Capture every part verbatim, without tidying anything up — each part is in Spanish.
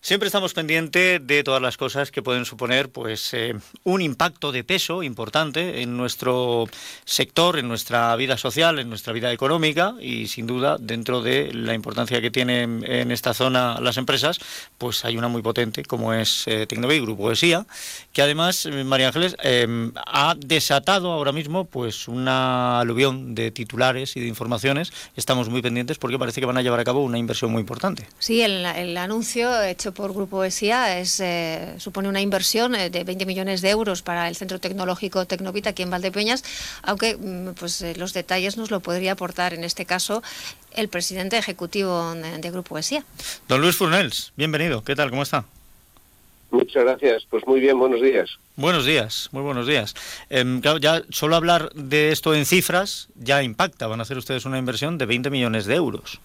Siempre estamos pendientes de todas las cosas que pueden suponer pues eh, un impacto de peso importante en nuestro sector, en nuestra vida social, en nuestra vida económica y sin duda dentro de la importancia que tienen en esta zona las empresas, pues hay una muy potente como es eh, Tecnovit, Grupo ESIA, que además, eh, María Ángeles, eh, ha desatado ahora mismo pues una aluvión de titulares y de informaciones. Estamos muy pendientes porque parece que van a llevar a cabo una inversión muy importante. Sí, el, el anuncio hecho por Grupo ESIA es, eh, supone una inversión de veinte millones de euros para el Centro Tecnológico Tecnovit aquí en Valdepeñas, aunque pues eh, los detalles nos lo podría aportar en este caso el presidente ejecutivo de, de Grupo ESIA. Don Luis Fornells, bienvenido. ¿Qué tal? ¿Cómo está? Muchas gracias. Pues muy bien, buenos días. Buenos días, muy buenos días. Eh, claro, ya solo hablar de esto en cifras ya impacta. Van a hacer ustedes una inversión de veinte millones de euros.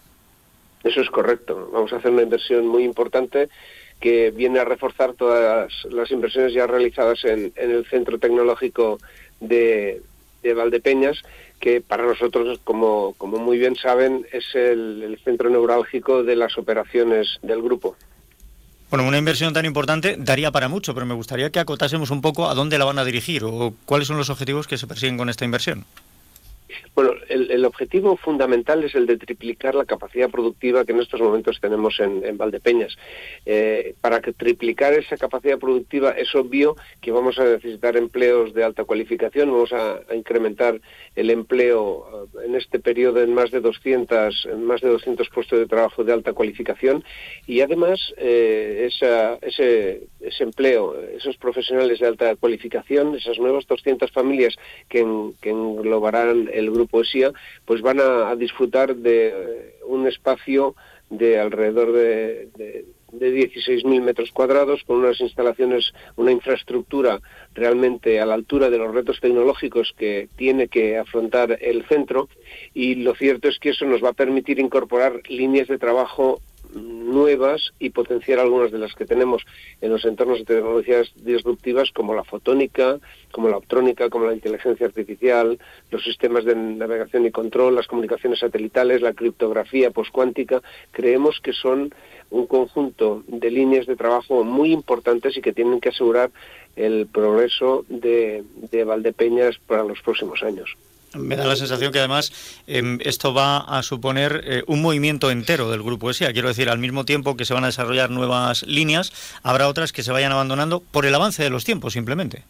Eso es correcto. Vamos a hacer una inversión muy importante que viene a reforzar todas las inversiones ya realizadas en, en el Centro Tecnológico de, de Valdepeñas, que para nosotros, como, como muy bien saben, es el, el centro neurálgico de las operaciones del grupo. Bueno, una inversión tan importante daría para mucho, pero me gustaría que acotásemos un poco a dónde la van a dirigir o cuáles son los objetivos que se persiguen con esta inversión. Bueno, el, el objetivo fundamental es el de triplicar la capacidad productiva que en estos momentos tenemos en, en Valdepeñas. Eh, para que triplicar esa capacidad productiva es obvio que vamos a necesitar empleos de alta cualificación, vamos a, a incrementar el empleo uh, en este periodo en más de doscientos, en más de doscientos puestos de trabajo de alta cualificación y además eh, esa, ese, ese empleo, esos profesionales de alta cualificación, esas nuevas doscientas familias que, en, que englobarán el Grupo ESIA, pues van a, a disfrutar de un espacio de alrededor de, de, de dieciséis mil metros cuadrados, con unas instalaciones, una infraestructura realmente a la altura de los retos tecnológicos que tiene que afrontar el centro, y lo cierto es que eso nos va a permitir incorporar líneas de trabajo nuevas y potenciar algunas de las que tenemos en los entornos de tecnologías disruptivas como la fotónica, como la optrónica, como la inteligencia artificial, los sistemas de navegación y control, las comunicaciones satelitales, la criptografía poscuántica. Creemos que son un conjunto de líneas de trabajo muy importantes y que tienen que asegurar el progreso de, de Valdepeñas para los próximos años. Me da la sensación que además eh, esto va a suponer eh, un movimiento entero del Grupo ESIA. Quiero decir, al mismo tiempo que se van a desarrollar nuevas líneas, habrá otras que se vayan abandonando por el avance de los tiempos, simplemente.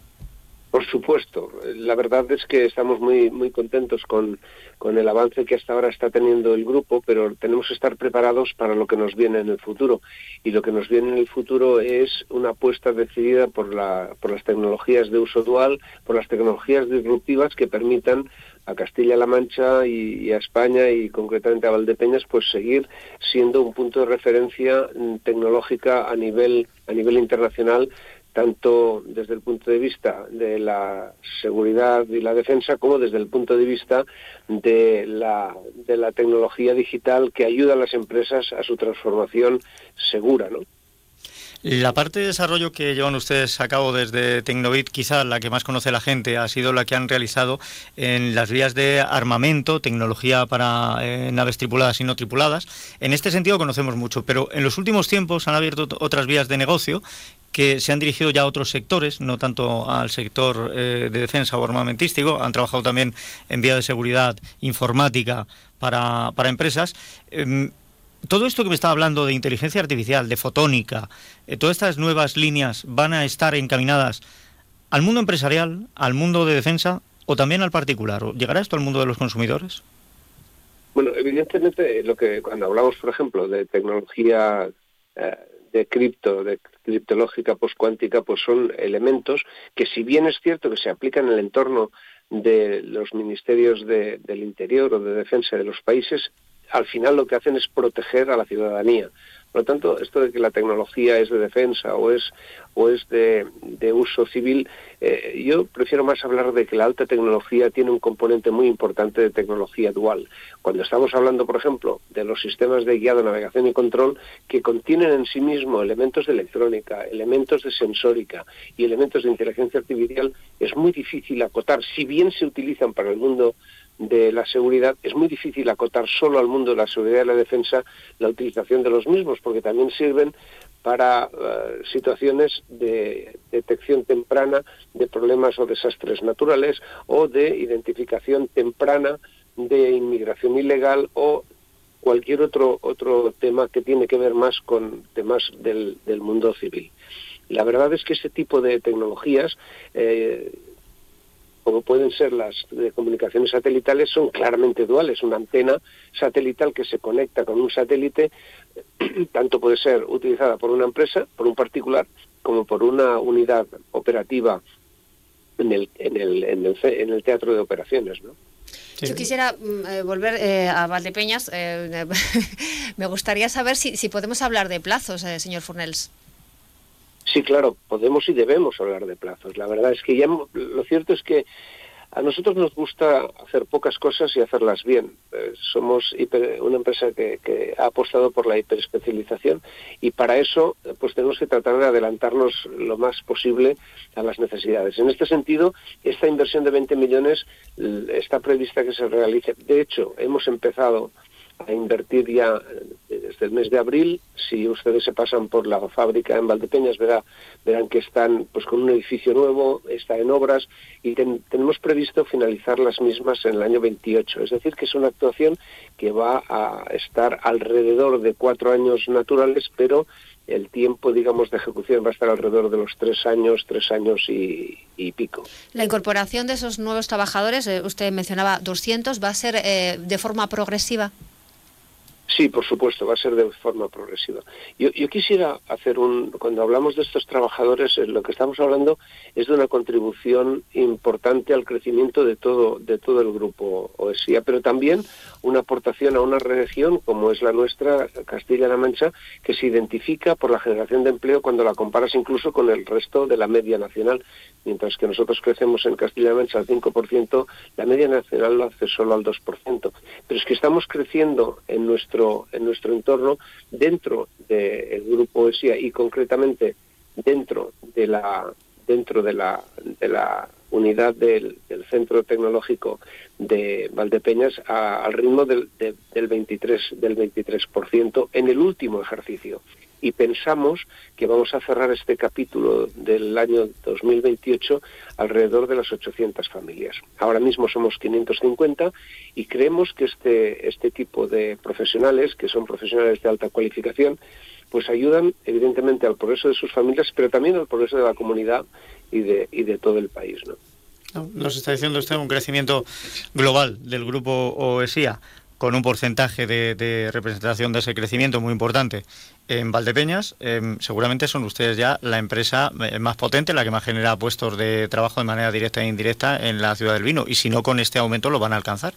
Por supuesto. La verdad es que estamos muy muy contentos con, con el avance que hasta ahora está teniendo el grupo, pero tenemos que estar preparados para lo que nos viene en el futuro. Y lo que nos viene en el futuro es una apuesta decidida por, la, por las tecnologías de uso dual, por las tecnologías disruptivas que permitan a Castilla-La Mancha y, y a España y concretamente a Valdepeñas pues seguir siendo un punto de referencia tecnológica a nivel a nivel internacional, tanto desde el punto de vista de la seguridad y la defensa como desde el punto de vista de la, de la tecnología digital que ayuda a las empresas a su transformación segura, ¿no? La parte de desarrollo que llevan ustedes a cabo desde Tecnovit, quizá la que más conoce la gente, ha sido la que han realizado en las vías de armamento, tecnología para eh, naves tripuladas y no tripuladas. En este sentido conocemos mucho, pero en los últimos tiempos han abierto otras vías de negocio que se han dirigido ya a otros sectores, no tanto al sector eh, de defensa o armamentístico. Han trabajado también en vías de seguridad informática para, para empresas. Eh, Todo esto que me estaba hablando de inteligencia artificial, de fotónica, eh, todas estas nuevas líneas van a estar encaminadas al mundo empresarial, al mundo de defensa o también al particular. ¿Llegará esto al mundo de los consumidores? Bueno, evidentemente, lo que cuando hablamos, por ejemplo, de tecnología eh, de cripto, de criptológica poscuántica, pues son elementos que, si bien es cierto que se aplican en el entorno de los ministerios de, del Interior o de defensa de los países, al final lo que hacen es proteger a la ciudadanía. Por lo tanto, esto de que la tecnología es de defensa o es o es de, de uso civil, eh, yo prefiero más hablar de que la alta tecnología tiene un componente muy importante de tecnología dual. Cuando estamos hablando, por ejemplo, de los sistemas de guiado, navegación y control, que contienen en sí mismo elementos de electrónica, elementos de sensórica y elementos de inteligencia artificial, es muy difícil acotar, si bien se utilizan para el mundo de la seguridad, es muy difícil acotar solo al mundo de la seguridad y la defensa la utilización de los mismos, porque también sirven para uh, situaciones de detección temprana de problemas o desastres naturales, o de identificación temprana de inmigración ilegal, o cualquier otro otro tema que tiene que ver más con temas del, del mundo civil. La verdad es que este tipo de tecnologías, eh, como pueden ser las de comunicaciones satelitales, son claramente duales. Una antena satelital que se conecta con un satélite, tanto puede ser utilizada por una empresa, por un particular, como por una unidad operativa en el, en el, en el, en el teatro de operaciones, ¿no? Sí. Yo quisiera eh, volver eh, a Valdepeñas. Eh, me gustaría saber si, si podemos hablar de plazos, eh, señor Fornells. Sí, claro, podemos y debemos hablar de plazos. La verdad es que ya lo cierto es que a nosotros nos gusta hacer pocas cosas y hacerlas bien. Eh, somos hiper, una empresa que, que ha apostado por la hiperespecialización, y para eso pues tenemos que tratar de adelantarnos lo más posible a las necesidades. En este sentido, esta inversión de veinte millones está prevista que se realice. De hecho, hemos empezado a invertir ya desde el mes de abril. Si ustedes se pasan por la fábrica en Valdepeñas, verá, verán que están pues con un edificio nuevo, está en obras, y ten, tenemos previsto finalizar las mismas en el año veintiocho. Es decir, que es una actuación que va a estar alrededor de cuatro años naturales, pero el tiempo, digamos, de ejecución va a estar alrededor de los tres años, tres años y, y pico. La incorporación de esos nuevos trabajadores, eh, usted mencionaba doscientos, ¿va a ser eh, de forma progresiva? Sí, por supuesto, va a ser de forma progresiva. Yo, yo quisiera hacer un... Cuando hablamos de estos trabajadores, lo que estamos hablando es de una contribución importante al crecimiento de todo de todo el grupo OESIA, pero también una aportación a una región como es la nuestra, Castilla-La Mancha, que se identifica por la generación de empleo cuando la comparas incluso con el resto de la media nacional. Mientras que nosotros crecemos en Castilla-La Mancha al cinco por ciento, la media nacional lo hace solo al dos por ciento. Pero es que estamos creciendo en nuestro en nuestro entorno, dentro del grupo OESIA, y concretamente dentro de la dentro de la de la unidad del, del Centro Tecnológico de Valdepeñas, a, al ritmo del, de, del veintitrés por ciento en el último ejercicio. Y pensamos que vamos a cerrar este capítulo del año dos mil veintiocho alrededor de las ochocientas familias. Ahora mismo somos quinientos cincuenta, y creemos que este, este tipo de profesionales, que son profesionales de alta cualificación, pues ayudan evidentemente al progreso de sus familias, pero también al progreso de la comunidad y de, y de todo el país, ¿no? Nos está diciendo usted un crecimiento global del grupo OESIA, con un porcentaje de, de representación de ese crecimiento muy importante en Valdepeñas. Eh, seguramente son ustedes ya la empresa más potente, la que más genera puestos de trabajo de manera directa e indirecta en la ciudad del vino, y si no, con este aumento lo van a alcanzar.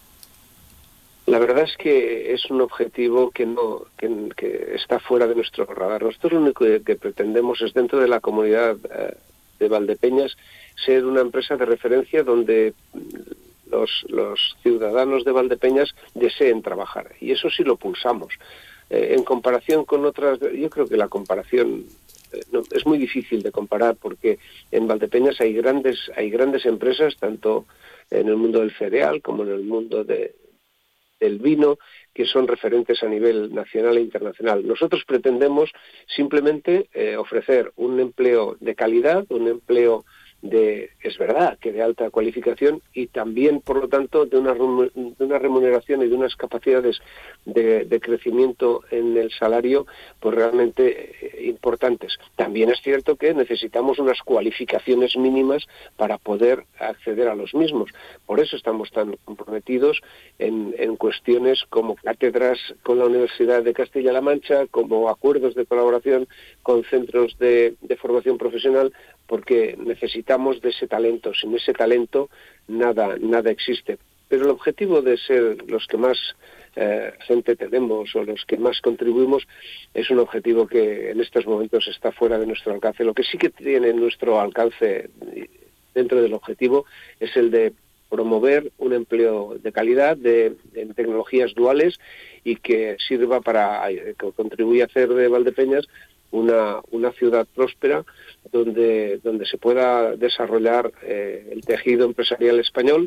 La verdad es que es un objetivo que no que, que está fuera de nuestro radar. Nosotros lo único que, que pretendemos es, dentro de la comunidad eh, de Valdepeñas, ser una empresa de referencia donde Los, los ciudadanos de Valdepeñas deseen trabajar, y eso sí lo pulsamos. Eh, en comparación con otras, yo creo que la comparación eh, no, es muy difícil de comparar, porque en Valdepeñas hay grandes hay grandes empresas, tanto en el mundo del cereal como en el mundo de, del vino, que son referentes a nivel nacional e internacional. Nosotros pretendemos simplemente eh, ofrecer un empleo de calidad, un empleo de, es verdad, que de alta cualificación, y también, por lo tanto, de una, de una remuneración y de unas capacidades de, de crecimiento en el salario pues realmente eh, importantes. También es cierto que necesitamos unas cualificaciones mínimas para poder acceder a los mismos. Por eso estamos tan comprometidos en, en cuestiones como cátedras con la Universidad de Castilla-La Mancha, como acuerdos de colaboración con centros de, de formación profesional, porque necesitamos de ese talento. Sin ese talento nada nada existe. Pero el objetivo de ser los que más eh, gente tenemos, o los que más contribuimos, es un objetivo que en estos momentos está fuera de nuestro alcance. Lo que sí que tiene nuestro alcance dentro del objetivo es el de promover un empleo de calidad, de, de tecnologías duales, y que sirva para que contribuya a hacer de Valdepeñas una una ciudad próspera, donde donde se pueda desarrollar eh, el tejido empresarial español,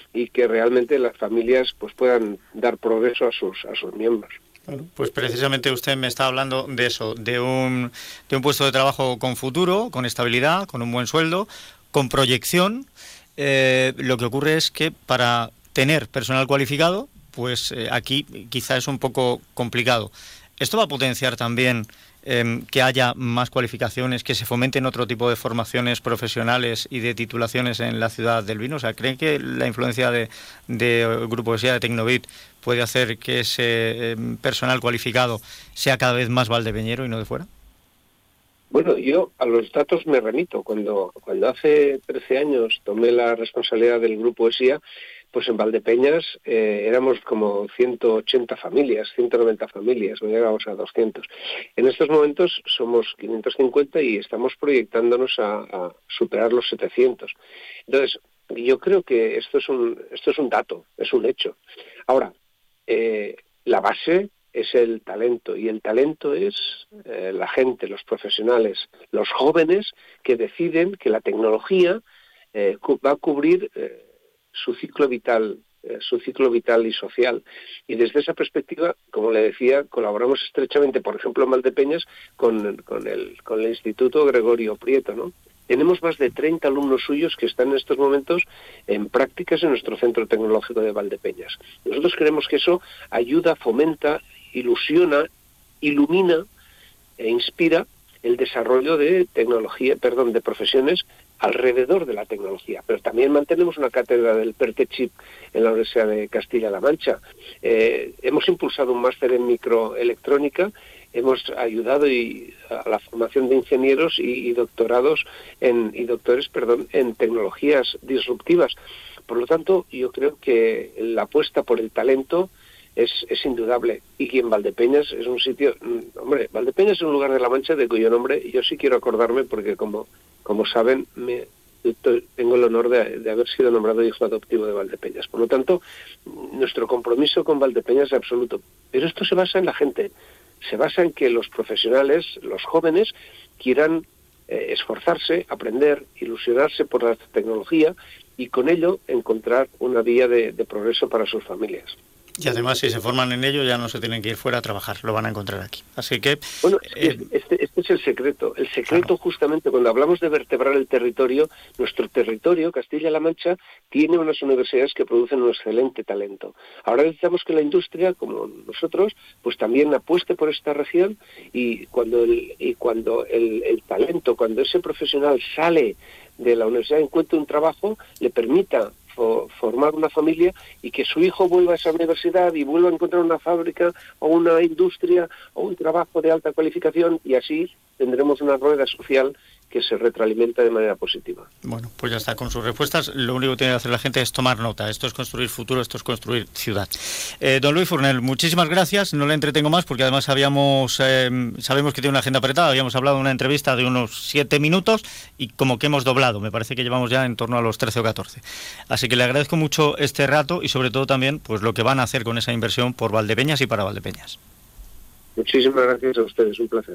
y que realmente las familias pues puedan dar progreso a sus a sus miembros. Bueno, pues precisamente usted me está hablando de eso, de un, de un puesto de trabajo con futuro, con estabilidad, con un buen sueldo, con proyección. Eh, lo que ocurre es que para tener personal cualificado, pues eh, aquí quizá es un poco complicado. ¿Esto va a potenciar también eh, que haya más cualificaciones, que se fomenten otro tipo de formaciones profesionales y de titulaciones en la ciudad del vino? O sea, ¿creen que la influencia de, de Grupo ESIA, de Tecnovit, puede hacer que ese eh, personal cualificado sea cada vez más valdepeñero y no de fuera? Bueno, yo a los datos me remito. Cuando, cuando hace trece años tomé la responsabilidad del Grupo ESIA, pues en Valdepeñas eh, éramos como ciento ochenta familias, ciento noventa familias, no llegamos a doscientos. En estos momentos somos quinientos cincuenta y estamos proyectándonos a, a superar los setecientos. Entonces, yo creo que esto es un, esto es un dato, es un hecho. Ahora, eh, la base es el talento, y el talento es eh, la gente, los profesionales, los jóvenes que deciden que la tecnología eh, cu- va a cubrir eh, su ciclo vital, eh, su ciclo vital y social. Y desde esa perspectiva, como le decía, colaboramos estrechamente, por ejemplo, en Valdepeñas, con, con, el, con el Instituto Gregorio Prieto, ¿no? Tenemos más de treinta alumnos suyos que están en estos momentos en prácticas en nuestro Centro Tecnológico de Valdepeñas. Nosotros creemos que eso ayuda, fomenta, ilusiona, ilumina e inspira el desarrollo de tecnología, perdón, de profesiones alrededor de la tecnología. Pero también mantenemos una cátedra del PERTECHIP en la Universidad de Castilla-La Mancha. Eh, hemos impulsado un máster en microelectrónica, hemos ayudado y, a la formación de ingenieros y, y doctorados en, y doctores, perdón, en tecnologías disruptivas. Por lo tanto, yo creo que la apuesta por el talento es, es indudable, y que en Valdepeñas es un sitio, hombre, Valdepeñas es un lugar de La Mancha de cuyo nombre yo sí quiero acordarme, porque como, como saben, me, tengo el honor de, de haber sido nombrado hijo adoptivo de Valdepeñas. Por lo tanto, nuestro compromiso con Valdepeñas es absoluto. Pero esto se basa en la gente, se basa en que los profesionales, los jóvenes, quieran eh, esforzarse, aprender, ilusionarse por la tecnología y con ello encontrar una vía de, de progreso para sus familias. Y además, si se forman en ello, ya no se tienen que ir fuera a trabajar, lo van a encontrar aquí. Así que... Bueno, eh, este, este es el secreto. El secreto, claro, justamente cuando hablamos de vertebrar el territorio, nuestro territorio, Castilla-La Mancha, tiene unas universidades que producen un excelente talento. Ahora necesitamos que la industria, como nosotros, pues también apueste por esta región, y cuando el, y cuando el, el talento, cuando ese profesional sale de la universidad, encuentre un trabajo, le permita formar una familia y que su hijo vuelva a esa universidad y vuelva a encontrar una fábrica o una industria o un trabajo de alta cualificación, y así tendremos una rueda social que se retroalimenta de manera positiva. Bueno, pues ya está, con sus respuestas. Lo único que tiene que hacer la gente es tomar nota. Esto es construir futuro, esto es construir ciudad. Eh, don Luis Fournel, muchísimas gracias. No le entretengo más porque además habíamos eh, sabemos que tiene una agenda apretada. Habíamos hablado de una entrevista de unos siete minutos y como que hemos doblado. Me parece que llevamos ya en torno a los trece o catorce. Así que le agradezco mucho este rato y sobre todo también pues lo que van a hacer con esa inversión por Valdepeñas y para Valdepeñas. Muchísimas gracias a ustedes, un placer.